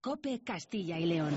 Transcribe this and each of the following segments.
COPE Castilla y León.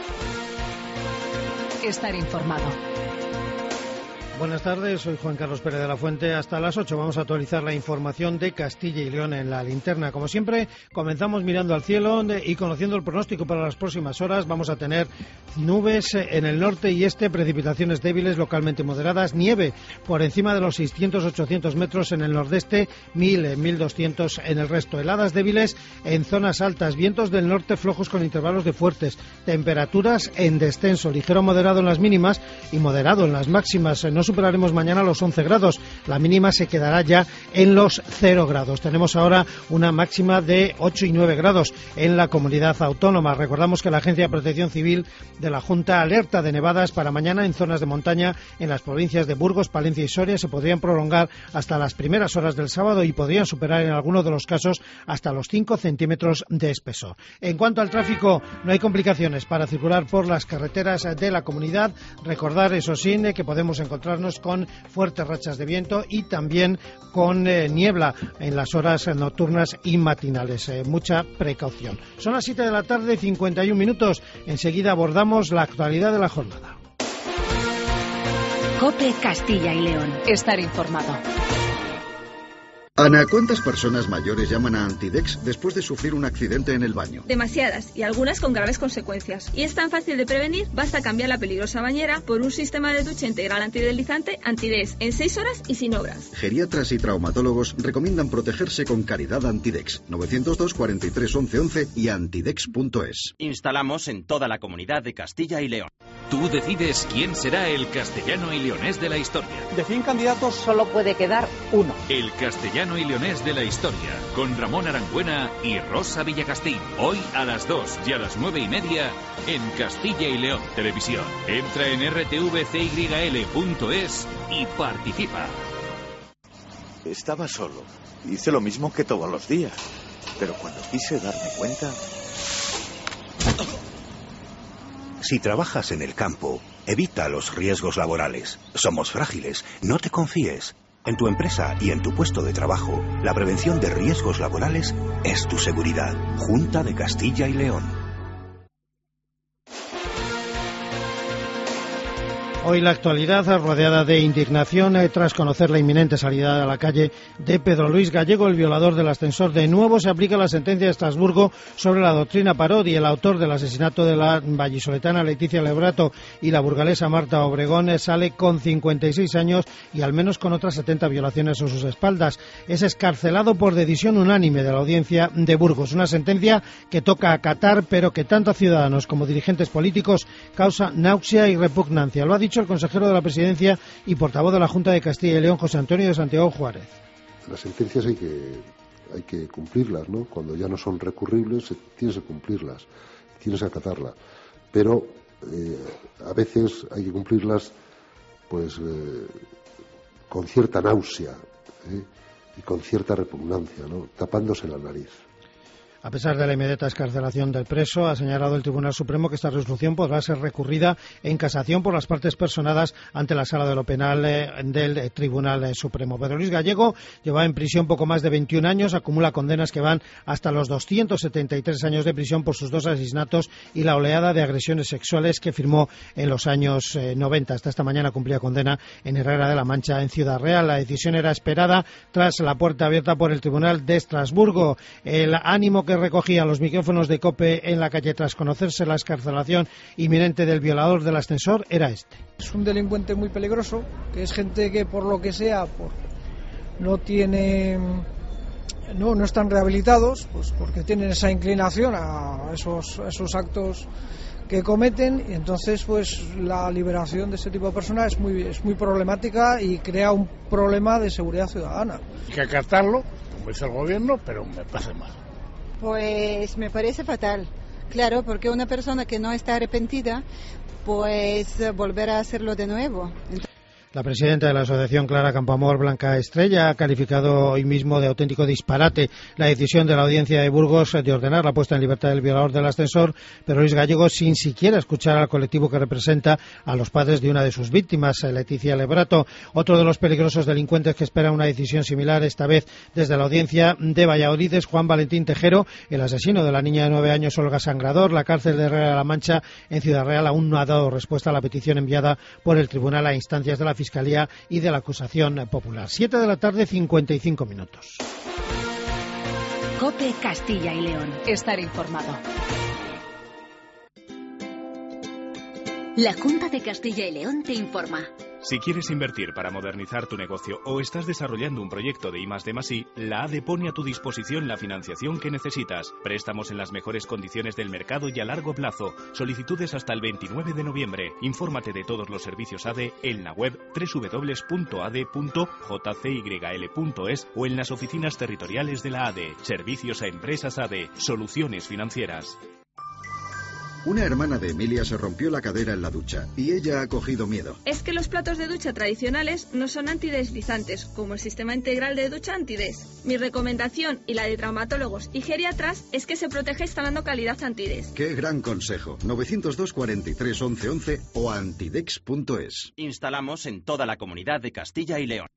Estar informado. Buenas tardes, soy Juan Carlos Pérez de la Fuente. Hasta las 8 vamos a actualizar la información de Castilla y León en la linterna. Como siempre, comenzamos mirando al cielo y conociendo el pronóstico para las próximas horas. Vamos a tener nubes en el norte y este, precipitaciones débiles localmente moderadas, nieve por encima de los 600-800 metros en el nordeste, 1000-1200 en el resto. Heladas débiles en zonas altas, vientos del norte flojos con intervalos de fuertes, temperaturas en descenso, ligero moderado en las mínimas y moderado en las máximas. No superaremos mañana los 11 grados, la mínima se quedará ya en los 0 grados. Tenemos ahora una máxima de 8 y 9 grados en la comunidad autónoma. Recordamos que la Agencia de Protección Civil de la Junta alerta de nevadas para mañana en zonas de montaña en las provincias de Burgos, Palencia y Soria. Se podrían prolongar hasta las primeras horas del sábado y podrían superar en algunos de los casos hasta los 5 centímetros de espesor. En cuanto al tráfico, no hay complicaciones para circular por las carreteras de la comunidad. Recordar, eso sí, que podemos encontrarnos con fuertes rachas de viento y también con niebla en las horas nocturnas y matinales. Mucha precaución. Son las 7 de la tarde, 51 minutos. Enseguida abordamos la actualidad de la jornada. COPE Castilla y León. Estar informado. Ana, ¿cuántas personas mayores llaman a Antidex después de sufrir un accidente en el baño? Demasiadas, y algunas con graves consecuencias. Y es tan fácil de prevenir, basta cambiar la peligrosa bañera por un sistema de ducha integral antideslizante Antidex en 6 horas y sin obras. Geriatras y traumatólogos recomiendan protegerse con Caridad Antidex. 902 43 11 11 y antidex.es. Instalamos en toda la comunidad de Castilla y León. Tú decides quién será el castellano y leonés de la historia. De 100 candidatos solo puede quedar uno. El castellano y leonés de la historia, con Ramón Arangüena y Rosa Villacastín. Hoy a las 2 y a las 9:30 en Castilla y León Televisión. Entra en rtvcyl.es y participa. Estaba solo. Hice lo mismo que todos los días. Pero cuando quise darme cuenta... Si trabajas en el campo, evita los riesgos laborales. Somos frágiles, no te confíes. En tu empresa y en tu puesto de trabajo, la prevención de riesgos laborales es tu seguridad. Junta de Castilla y León. Hoy la actualidad rodeada de indignación tras conocer la inminente salida a la calle de Pedro Luis Gallego, el violador del ascensor. De nuevo se aplica la sentencia de Estrasburgo sobre la doctrina Parodi. El autor del asesinato de la vallisoletana Leticia Lebrato y la burgalesa Marta Obregón sale con 56 años y al menos con otras 70 violaciones a sus espaldas. Es excarcelado por decisión unánime de la audiencia de Burgos. Una sentencia que toca acatar, pero que tanto a ciudadanos como dirigentes políticos causa náusea y repugnancia. Lo ha dicho el consejero de la Presidencia y portavoz de la Junta de Castilla y León, José Antonio de Santiago Juárez. Las sentencias hay que cumplirlas, ¿no? Cuando ya no son recurribles, tienes que cumplirlas, tienes que acatarlas. Pero a veces hay que cumplirlas pues con cierta náusea y con cierta repugnancia, ¿no? Tapándose la nariz. A pesar de la inmediata excarcelación del preso, ha señalado el Tribunal Supremo que esta resolución podrá ser recurrida en casación por las partes personadas ante la Sala de lo Penal del Tribunal Supremo. Pedro Luis Gallego lleva en prisión poco más de 21 años, acumula condenas que van hasta los 273 años de prisión por sus 2 asesinatos y la oleada de agresiones sexuales que firmó en los años 90. Hasta esta mañana cumplía condena en Herrera de la Mancha, en Ciudad Real. La decisión era esperada tras la puerta abierta por el Tribunal de Estrasburgo. El ánimo que recogía los micrófonos de COPE en la calle tras conocerse la excarcelación inminente del violador del ascensor era este. Es un delincuente muy peligroso, que es gente que por lo que sea no están rehabilitados, pues porque tienen esa inclinación a esos actos que cometen, y entonces pues la liberación de ese tipo de personas es muy problemática y crea un problema de seguridad ciudadana. Hay que acatarlo, como dice el gobierno, pero me parece mal. Pues me parece fatal, claro, porque una persona que no está arrepentida, pues volver a hacerlo de nuevo. La presidenta de la asociación, Clara Campoamor Blanca Estrella, ha calificado hoy mismo de auténtico disparate la decisión de la audiencia de Burgos de ordenar la puesta en libertad del violador del ascensor, pero Luis Gallego, sin siquiera escuchar al colectivo que representa a los padres de una de sus víctimas, Leticia Lebrato. Otro de los peligrosos delincuentes que espera una decisión similar, esta vez desde la audiencia de Valladolid, es Juan Valentín Tejero, el asesino de la niña de 9 años Olga Sangrador. La cárcel de Herrera de la Mancha, en Ciudad Real, aún no ha dado respuesta a la petición enviada por el Tribunal a instancias de la Fiscalía y de la acusación popular. 7 de la tarde, 55 minutos. COPE Castilla y León. Estar informado. La Junta de Castilla y León te informa. Si quieres invertir para modernizar tu negocio o estás desarrollando un proyecto de I+D+I, la ADE pone a tu disposición la financiación que necesitas. Préstamos en las mejores condiciones del mercado y a largo plazo. Solicitudes hasta el 29 de noviembre. Infórmate de todos los servicios ADE en la web www.ade.jcyl.es o en las oficinas territoriales de la ADE. Servicios a empresas ADE. Soluciones financieras. Una hermana de Emilia se rompió la cadera en la ducha y ella ha cogido miedo. Es que los platos de ducha tradicionales no son antideslizantes, como el sistema integral de ducha Antides. Mi recomendación y la de traumatólogos y geriatras es que se proteja instalando calidad Antides. ¡Qué gran consejo! 902 43 11 11 o antidex.es. Instalamos en toda la comunidad de Castilla y León.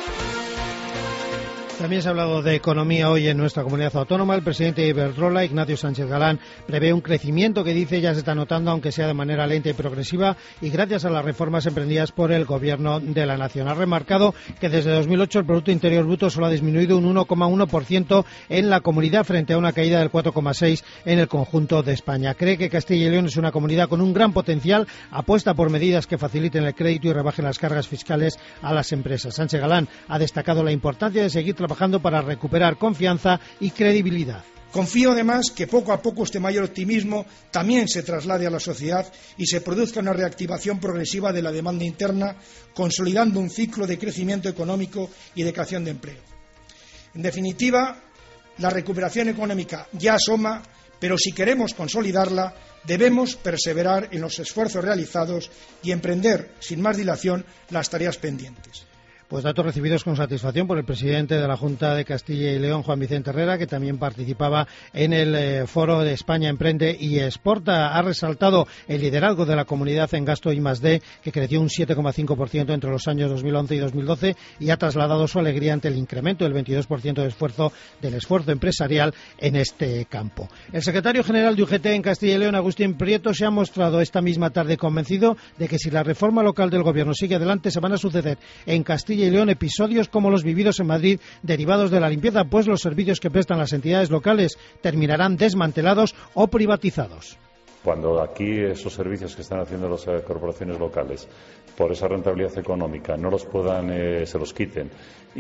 También se ha hablado de economía hoy en nuestra comunidad autónoma. El presidente de Iberdrola, Ignacio Sánchez Galán, prevé un crecimiento que dice ya se está notando, aunque sea de manera lenta y progresiva, y gracias a las reformas emprendidas por el Gobierno de la Nación. Ha remarcado que desde 2008 el Producto Interior Bruto solo ha disminuido un 1,1% en la comunidad, frente a una caída del 4,6% en el conjunto de España. Cree que Castilla y León es una comunidad con un gran potencial, apuesta por medidas que faciliten el crédito y rebajen las cargas fiscales a las empresas. Sánchez Galán ha destacado la importancia de seguir trabajando para recuperar confianza y credibilidad. Confío además que poco a poco este mayor optimismo también se traslade a la sociedad y se produzca una reactivación progresiva de la demanda interna, consolidando un ciclo de crecimiento económico y de creación de empleo. En definitiva, la recuperación económica ya asoma, pero si queremos consolidarla, debemos perseverar en los esfuerzos realizados y emprender, sin más dilación, las tareas pendientes. Pues datos recibidos con satisfacción por el presidente de la Junta de Castilla y León, Juan Vicente Herrera, que también participaba en el foro de España Emprende y Exporta. Ha resaltado el liderazgo de la comunidad en gasto I+D, que creció un 7,5% entre los años 2011 y 2012, y ha trasladado su alegría ante el incremento del 22% del esfuerzo empresarial en este campo. El secretario general de UGT en Castilla y León, Agustín Prieto, se ha mostrado esta misma tarde convencido de que si la reforma local del Gobierno sigue adelante, se van a suceder en Castilla y León episodios como los vividos en Madrid, derivados de la limpieza, pues los servicios que prestan las entidades locales terminarán desmantelados o privatizados. Cuando aquí esos servicios que están haciendo las corporaciones locales, por esa rentabilidad económica, no los puedan, se los quiten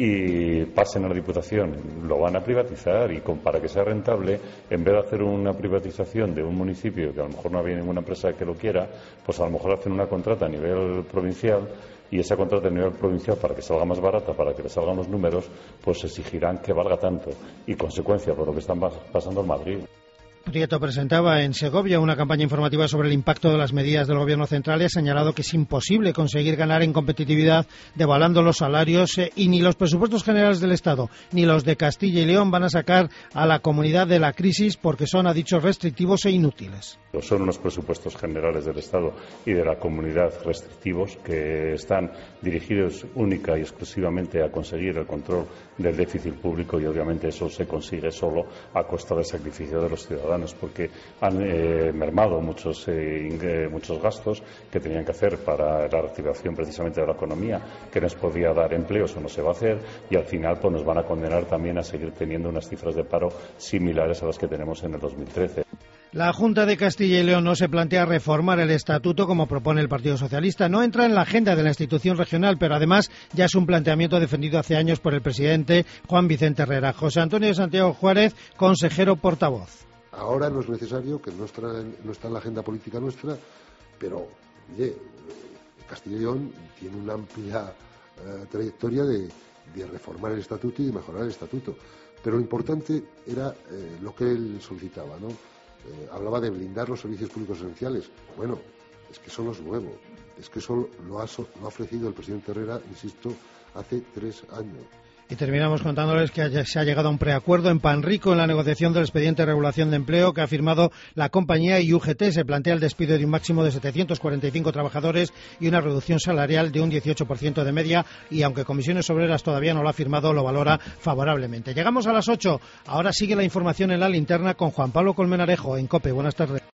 y pasen a la Diputación, lo van a privatizar, y para que sea rentable, en vez de hacer una privatización de un municipio que a lo mejor no había ninguna empresa que lo quiera, pues a lo mejor hacen una contrata a nivel provincial, y esa contrata a nivel provincial, para que salga más barata, para que le salgan los números, pues exigirán que valga tanto, y consecuencia por lo que están pasando en Madrid. Prieto presentaba en Segovia una campaña informativa sobre el impacto de las medidas del Gobierno central y ha señalado que es imposible conseguir ganar en competitividad devaluando los salarios y ni los presupuestos generales del Estado ni los de Castilla y León van a sacar a la comunidad de la crisis, porque son, ha dicho, restrictivos e inútiles. Son unos presupuestos generales del Estado y de la comunidad restrictivos que están dirigidos única y exclusivamente a conseguir el control del déficit público, y obviamente eso se consigue solo a costa del sacrificio de los ciudadanos, porque han mermado muchos gastos que tenían que hacer para la reactivación precisamente de la economía, que nos podía dar empleos o no se va a hacer, y al final pues nos van a condenar también a seguir teniendo unas cifras de paro similares a las que tenemos en el 2013. La Junta de Castilla y León no se plantea reformar el estatuto como propone el Partido Socialista. No entra en la agenda de la institución regional, pero además ya es un planteamiento defendido hace años por el presidente Juan Vicente Herrera. José Antonio de Santiago Juárez, consejero portavoz. Ahora no es necesario, que no está en la agenda política nuestra, pero oye, Castilla y León tiene una amplia trayectoria de reformar el estatuto y de mejorar el estatuto. Pero lo importante era lo que él solicitaba, ¿no? Hablaba de blindar los servicios públicos esenciales. Bueno, es que eso no es nuevo. Es que eso lo ha ofrecido el presidente Herrera, insisto, hace 3 años. Y terminamos contándoles que se ha llegado a un preacuerdo en Panrico en la negociación del expediente de regulación de empleo que ha firmado la compañía y UGT. Se plantea el despido de un máximo de 745 trabajadores y una reducción salarial de un 18% de media, y aunque Comisiones Obreras todavía no lo ha firmado, lo valora favorablemente. Llegamos a las 8. Ahora sigue la información en la linterna con Juan Pablo Colmenarejo en COPE. Buenas tardes.